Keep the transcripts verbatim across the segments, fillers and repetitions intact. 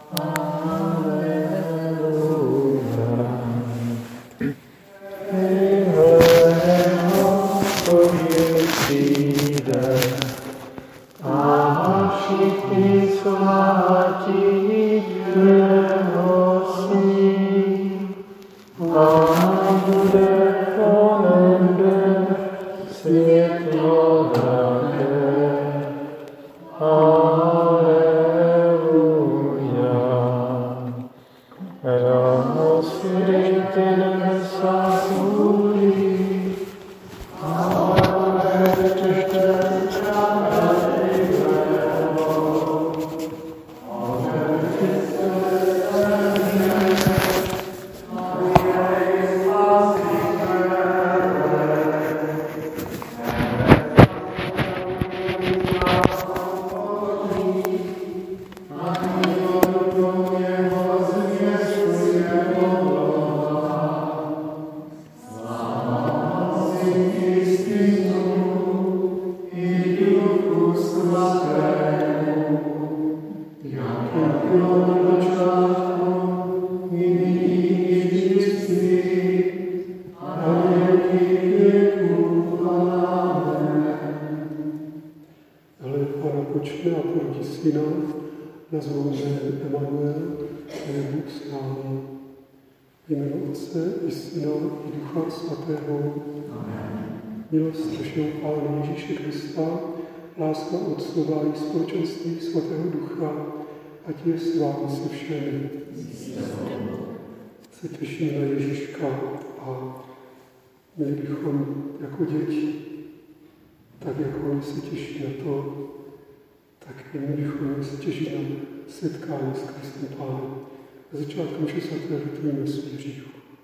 Společenství Svatého Ducha, ať je s vámi se všemi. Se těšíme na Ježíška a měli bychom jako děti, tak jako oni se těší na to, tak i my bychom se těšit na setkání s Kristem Pánem. Na začátku mše svaté litujeme svůj hřích.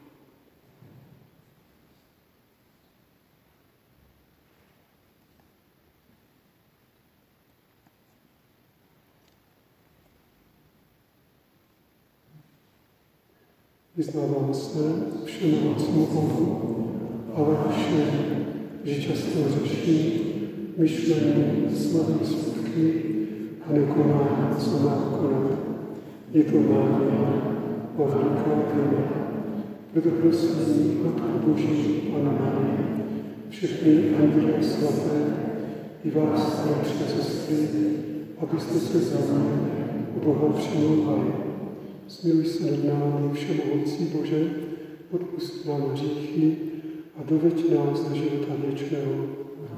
Vyznávám se všemohoucímu Bohu a vaše, že často řeší myšlení, slovy, skutky a nekoná, co má konat. Je to mámě a veliká vina. Proto prosím Matku Boží, Pannu Marii, všechny anděle svaté i vás, bratři a sestry, abyste se za mě u Boha přimlouvali. Smiluj se nad námi, všemohoucí Bože, odpusť nám hříchy a doveď nás do života věčného.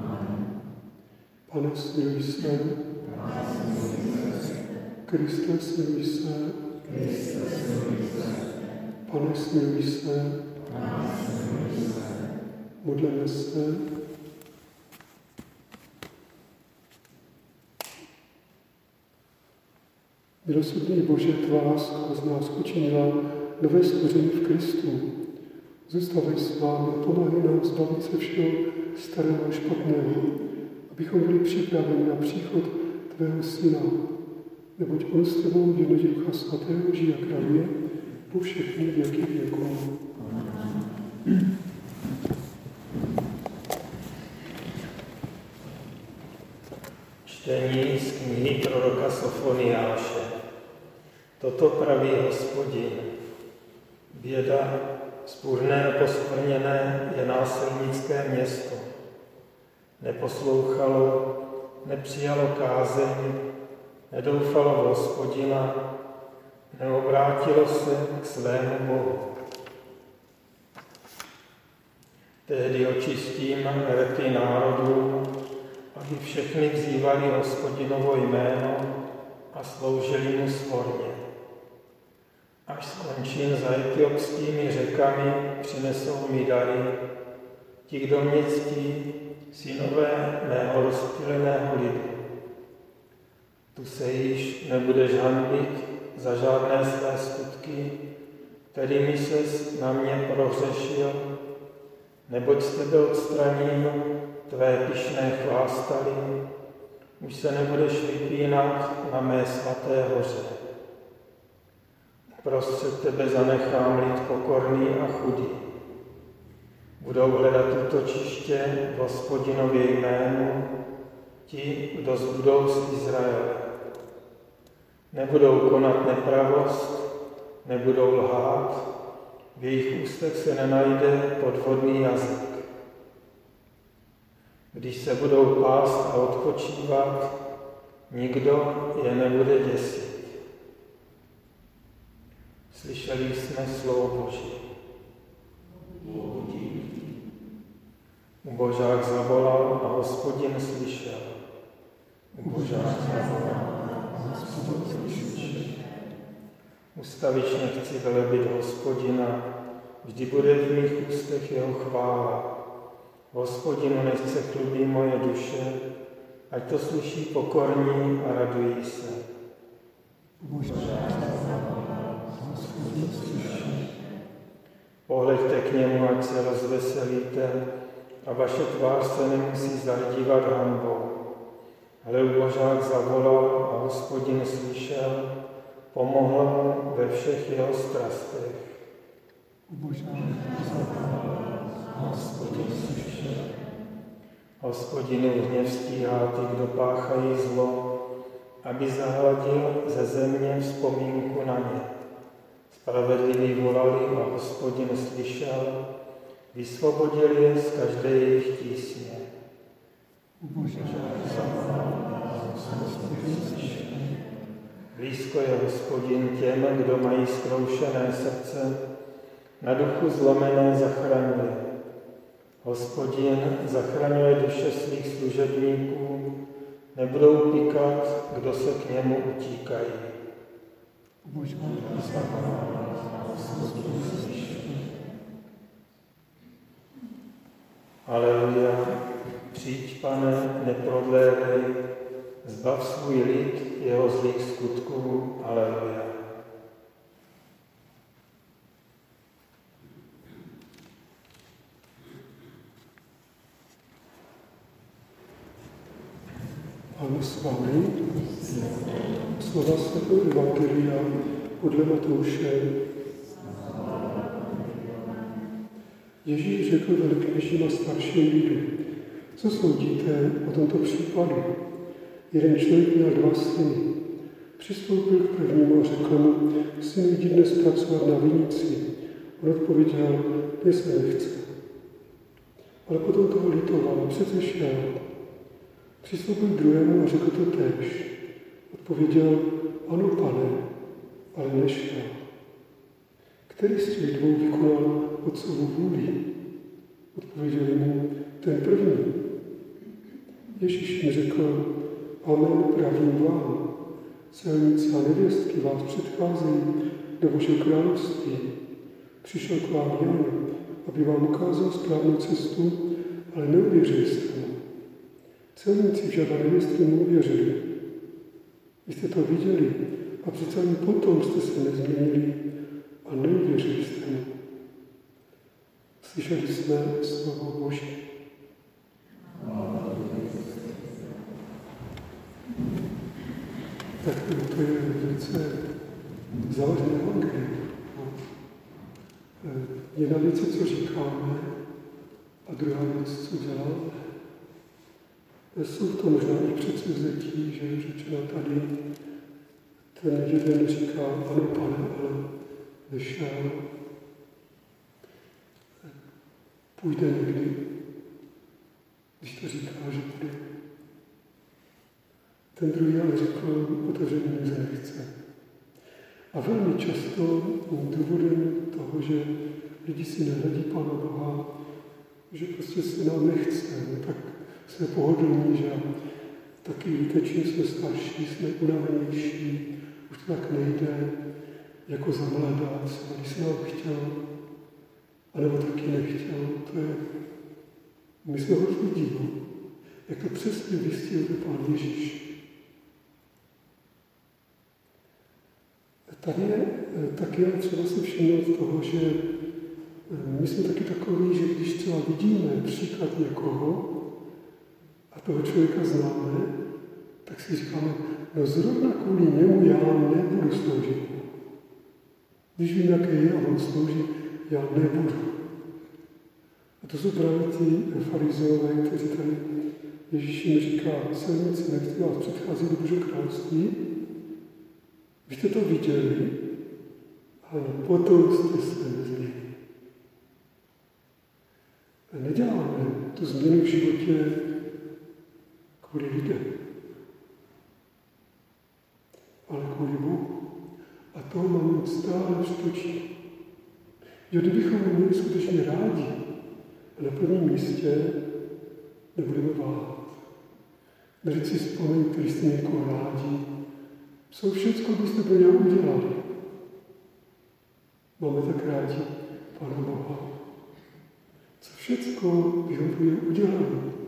Pane, smiluj se. Kriste, smiluj se. Pane, smiluj se. Modleme se. Milosrdný Bože, tvá láska z nás učinila nové stvoření v Kristu. Zůstavej s námi a pomáhej nám zbavit se všeho starého a špatného, abychom byli připraveni na příchod tvého Syna. Neboť on s tebou v jednotě Ducha Svatého žije a králuje po všechny věky věků. Čtení z knihy proroka Sofoniáše. Toto praví Hospodin. Běda, vzpůrné a poskvrněné je násilnické město. Neposlouchalo, nepřijalo kázeň, nedoufalo v Hospodina, neobrátilo se k svému Bohu. Tehdy očistím rty národů, aby všechny vzývali Hospodinovo jméno a sloužili mu svorně. Až skončím za etiopskými řekami, přinesou mi dary. Ti, kdo mě ctí, synové mého rozptýleného lidu. Tu se již nebudeš hanbit za žádné své skutky, kterými ses na mě prohřešil, neboť z tebe odstraním tvé pyšné chvástaly, už se nebudeš vypínat na mé svaté hoře. Prostřed tebe zanechám lid pokorný a chudý. Budou hledat útočiště v Hospodinově jménu ti, kdo zbudou z Izraele. Nebudou konat nepravost, nebudou lhát, v jejich ústech se nenajde podvodný jazyk. Když se budou pást a odpočívat, nikdo je nebude děsit. Slyšeli jsme slovo Boží. Ubožák zavolal a Hospodin slyšel. Ubožák zavolal a Hospodin slyšel. Ustavičně chci velebit Hospodina, vždy bude v mých ústech jeho chvála. Hospodinu nechce chlubí moje duše, ať to slyší pokorní a radují se. Pohleďte k němu, ať se rozveselíte, a vaše tvář se nemusí zardívat hanbou. Ale ubožák zavolal a Hospodin slyšel, pomohl mu ve všech jeho strastech. Hospodinu hněv stíhá ty, kdo páchají zlo, aby zahladil ze země vzpomínku na ně. Spravedliví volali a Hospodin slyšel, vysvobodil je z každé jejich tísně. Blízko je Hospodin těm, kdo mají zkroušené srdce, na duchu zlomené zachraňuje. Hospodin zachraňuje duše svých služebníků, nebudou píkat, kdo se k němu utíkají. Aleluja, přijď, Pane, neprodlévej, zbav svůj lid jeho zlých skutků. Aleluja. Pane s vámi, slova svatého Evangelia podle Matouše. Ježíš řekl velekněžím a starším lidu, co soudíte o tomto případu? Jeden člověk měl dva syny. Přistoupil k prvnímu a řekl mu, synu, jdi dnes pracovat na vinici. On odpověděl, mně se nechce. Ale potom toho litoval a přece šel. Přistoupil k druhému a řekl to též. Odpověděl, ano, Pane, ale nešel. Který z těch dvou vykonal otcovu vůli? Odpověděli mu, ten první. Ježíš mi řekl, amen, pravím vám, celníci a nevěstky vás předcházejí do Božího království. Přišel k vám Jan, aby vám ukázal správnou cestu, ale neuvěřili jste mu. Celníci však a nevěstky mu uvěřili. Vy jste to viděli a přece ani potom jste se nezměnili a neuvěřili jste mu. Slyšeli jsme slovo Boží. Tak to je velice závažné evangelium. Jedna věc, co říkáme, a druhá věc, co děláme. Jsou to možná i předsevzetí, že je řečeno tady, ten jeden říká, ano, Pane, ale nešel. Půjde někdy, když to říká, že půjde. Ten druhý ale řekl, otevřeně mě nechce. A velmi často důvodem toho, že lidi si nehledí Pána Boha, že prostě se nám nechce, no tak jsme pohodlní, že taky víte, čím jsme starší, jsme unavenější, už to tak nejde, jako za mladá, když se nám chtěl, anebo taky nechtěl, to je, my jsme od lidí, no? Jak to přesně vystihl Pán Ježíš. Tady je taky třeba si všimnout toho, že my jsme taky takový, že když třeba vidíme příklad někoho a toho člověka známe, tak si říkáme, no zrovna kvůli němu já nebudu sloužit. Když vím, jaké je a on slouží, já nebudu. A to jsou právě ti farizeové, kteří tady Ježíš jim říká, celníci, nechci vás předcházet do Božího království, Vy jste to viděli, ale potom jste se změnili. Neděláme tu změnu v životě kvůli lidem, ale kvůli Bohu. A to máme stále přetočí. Jo, kdybychom měli skutečně rádi a na prvním místě nebudeme váhat. Neříct si vzpomeňte, když jste někoho rádi, co všecko byste pro něj udělali. Máme tak rádi Pána Boha. Co všecko bychom pro něj udělali.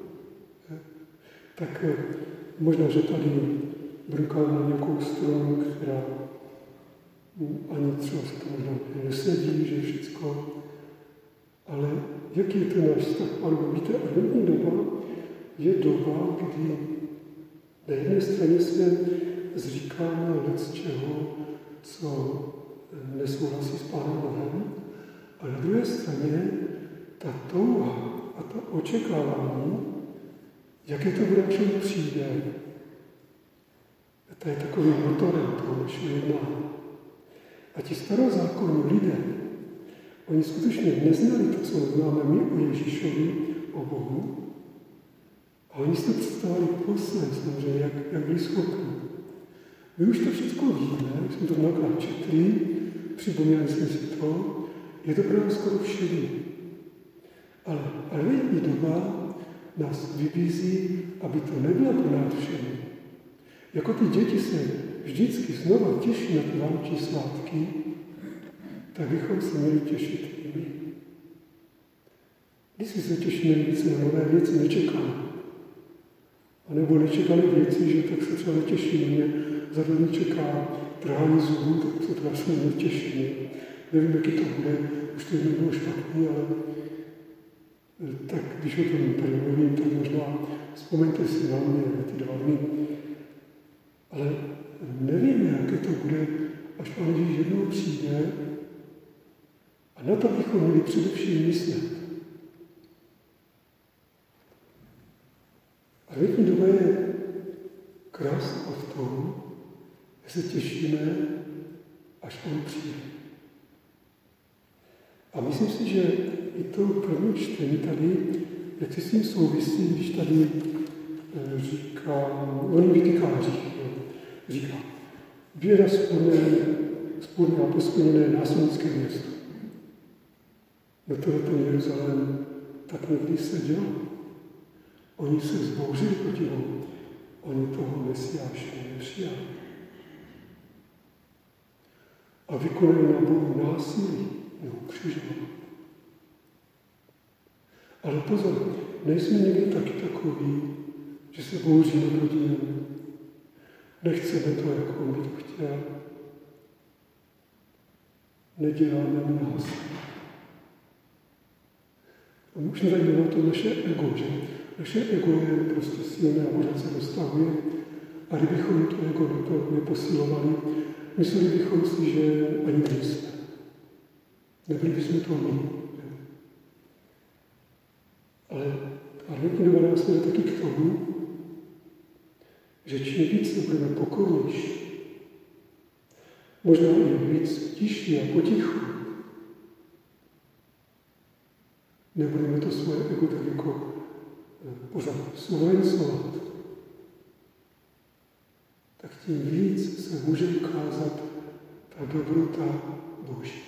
Tak možná, že tady brkáme nějakou stranu, která ani třeba se to možná nesedí, že všecko. Ale jaký je ten náš vztah? Ano, víte, adventní doba je doba, kdy na jedné straně se zříkáme lec čeho, co nesouhlasí s Pánem Bohem, a na druhé straně ta touha a ta očekávání, jaké to bude, čemu přijde, to je takovým motorem toho našeho jednání. A ti starozákonní lidé, oni skutečně neznali to, co známe my o Ježíšovi, o Bohu, a oni si to představili posle, samozřejmě, jak, jak byli schopni. My už to všechno víme, jak jsme to mnohokrát četli, připomínali jsme si to, je to pro nás skoro všední. Ale adventní doba nás vybízí, aby to nebylo pro nás všední. Jako ty děti se vždycky znova těší na ty vánoční svátky, tak bychom se měli těšit i my. Když se těšíme více na nové věci, nečekáme. A nebo nečekali věci, že tak se třeba netěšíme. Mě za mě čeká trhání zubů, tak se to vlastně netěšíme. Nevím, jaký to bude, už to jednou bylo špatný, ale tak když o tom tady mluvím, tak možná vzpomeňte si na mě na ty dva dny. Ale nevíme, jaké to bude, až Pán Ježíš jednou přijde, a na to bychom měli především myslet. A adventní doba je krásná v tom, že se těšíme, až On přijde. A myslím si, že i to první čtení tady, jak si s tím souvisí, když tady e, říká, on jim vytýká hřích, říká, běda spůrné a posplněné následnické město. No tohle ten Jeruzalém tak někdy seděl. Oni se zbouřili proti Bohu. Oni toho Mesiáše nepřijali. A vykonali na Bohu násilí, nebo křižovali. Ale pozor, nejsme někdy taky takový, že se bouříme proti němu. Nechceme to, jak on by to chtěl. Neděláme násilí. A můžeme tady mluvit to naše ego, že naše ego je prostě silné a možná se dostahuje. A kdybychom to ego to neposilovali, mysleli bychom si, že ani nejsme. Nebyli bychom to my. Ale adventní doba nás vede taky k tomu, že čím víc budeme pokornější, možná i víc tiší a potichu, nebudeme to svoje ego tak jako pořád slovencovat, tak tím víc se může ukázat ta dobrota Boží.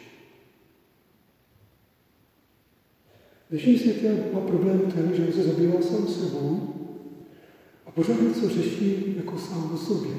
Dnešní svět má problém ten, že se zabývá sám sebou a pořád něco řeší jako sám o sobě.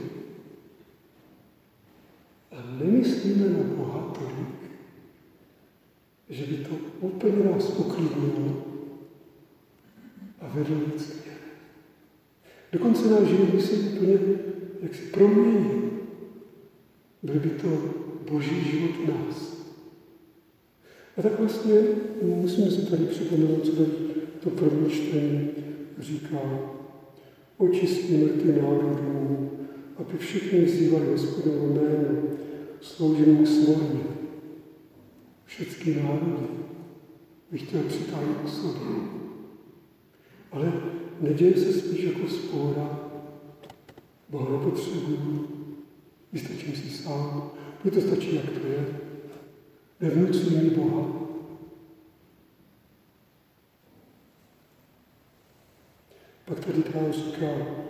A nemyslíme na Boha tolik, že by to úplně nás poklidnilo a vedlo víc k němu. Dokonce náš život by se úplně jaksi proměnil. Byl by to Boží život v nás. A tak vlastně musíme si tady připomenout, co to první čtení říká. Očistí mrtvý národů, aby všichni vzývali Hospodinovo jméno, sloužili mu svorně. Všechny národy bych chtěl přitáhnout k sobě. Ale neděje se spíš jako spóra. Boha nepotřebuju, vystačím si sám, mně to stačí, jak to je. Nevnucuj mi Boha. Pak tady dál říká,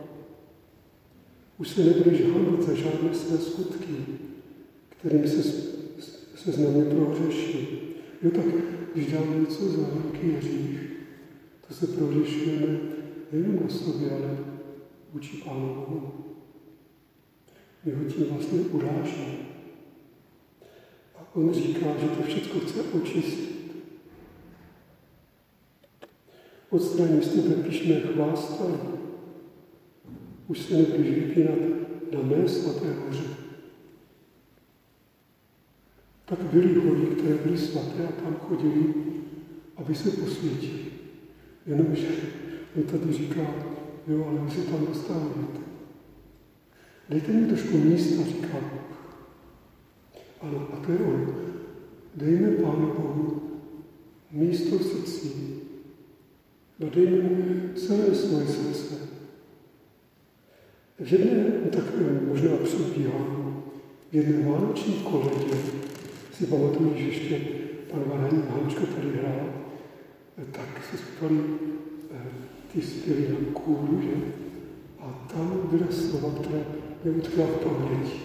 už se nebudeš hanit za žádné své skutky, kterým se, se z mě prohřeší. Jo, tak když dáme něco za velký hřích, to se prohřešujeme nejen na sobě, ale vůči Pánu Bohu. My ho tím vlastně urážíme. A on říká, že to všechno chce očistit. Odstraním z tebe pyšné chvástání. Už se nebudeš vypínat na mé svaté hoře. Tak byly hory, které byly svaté a tam chodili, aby se posvětili. Jenomže on tady říká, jo, ale vy se tam dostáváte. Dejte mi trošku místa, říká Bůh. Ano, a to je on. Dejme Pánu Bohu místo v srdci. Dejme mu celé svoje srdce. V jedné, tak možná předbíhám, v jedné vánoční koledě, si pamatuju, že ještě pan Varhaní Hančko tady hrál, tak se zpívali ty zpěvy na kůru, že? A tam byla slova, která mě utkala v paměti.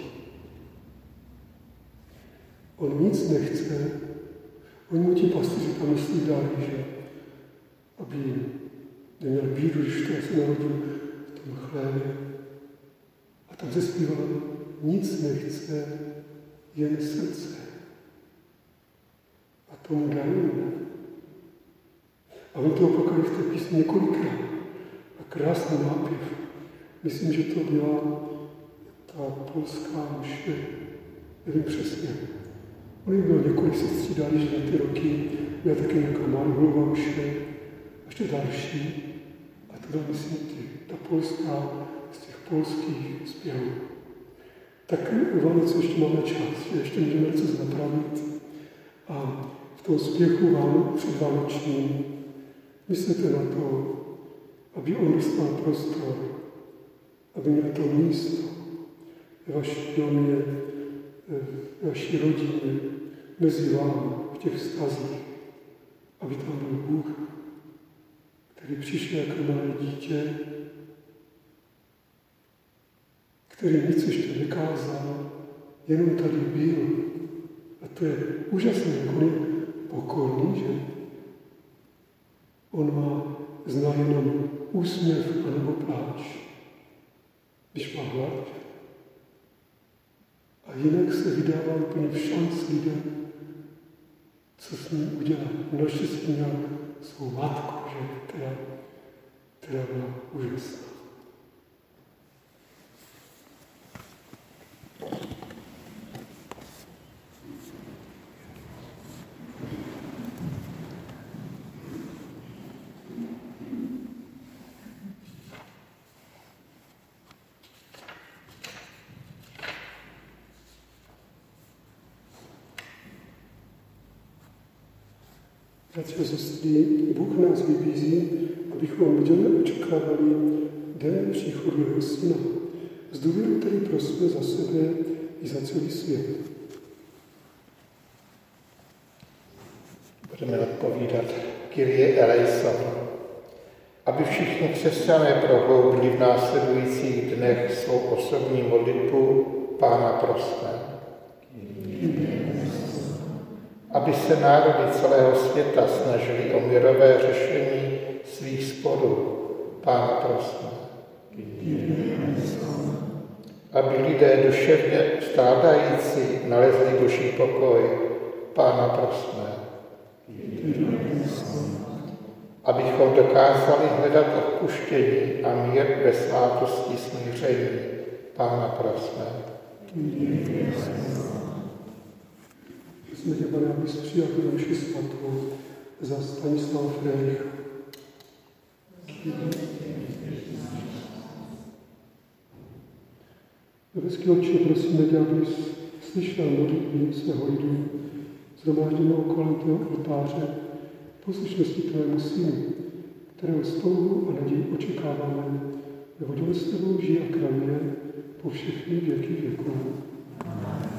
On nic nechce, oni mu ti pastoři tam myslí dali, že aby neměl bídu, když to se narodil v tom chlévě. A tam se zpívalo, nic nechce, jen srdce. A tomu darujeme. A on to opakuje v té písni několikrát. A krásný nápěv. Myslím, že to byla ta polská mše. Nevím přesně. Oni bylo několik se střídali, že na ty roky byla taky nějaká Marhulová mše. A ještě další. A to myslím ty, ta polská z těch polských zpěvů. Tak u Vánoce ještě máme čas, ještě můžeme něco napravit. A v tom spěchu vám předvánočním myslete na to, aby on dostal prostor, aby měl to místo ve vašem domě, ve vaší rodině, mezi vámi, v těch vztazích, aby tam byl Bůh, který přišel jako malé dítě, který nic ještě nekázal, jenom tady byl. A to je úžasné, jak on je pokorný, že? On má, zná jenom úsměv anebo pláč, když má hlad. A jinak se vydává úplně v šanc lidem, co s ním udělat. Naštěstí měl svou matku, že? Která, která byla úžasná. Bratři a sestry, Bůh nás vybízí, abychom budeme očekávali den příchodu jeho syna. Z důvěru, který prosíme za sebe i za celý svět. Budeme odpovídat Kyrie eleison. Aby všichni křesťané prohloubili v následujících dnech svou osobní modlitbu, Pána prosme. Aby se národy celého světa snažili o mírové řešení svých sporů, Pána prosme. Aby lidé duševně stádající nalezli duší pokoj, Pána prosme. Abychom dokázali hledat odpuštění a mír ve svátosti smíření, Pána prosme. Jsme tě, Pane, abys přijal tu naši svatou za Stanislava Friedricha. Nebeský Otče, prosíme tě, abys slyšel modlitby svého lidu, zhromážděného kolem tvého oltáře, poslušnosti tvému synu, kterého s touhou a nadějí očekáváme, neboť on s tebou žije a králuje po všechny věky věků. Amen.